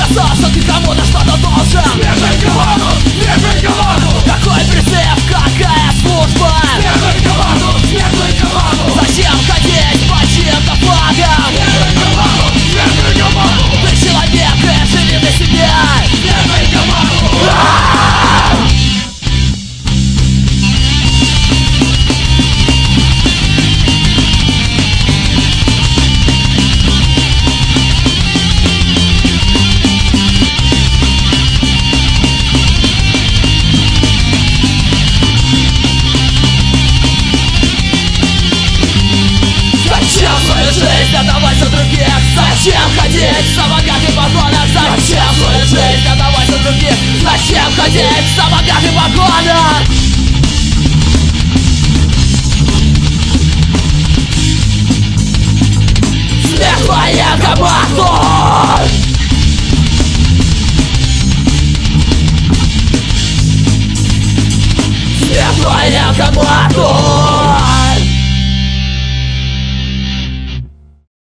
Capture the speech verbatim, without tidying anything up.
сказал, что ты кому-то что-то должен. Не быть кому-то, не быть кому-то. Какой призыв, какая служба? Не быть кому-то, не быть кому-то. Зачем ходить по чьим-то флагам? Не быть кому-то, не быть кому-то. Ты человек и живи для себя. Не быть кому-то. Жизнь отдавать за других. Зачем ходить в сапогах и погонах? Зачем свою жизнь отдавать за других? Зачем ходить в сапогах и погонах? Смерть военкомату! Смерть военкомату!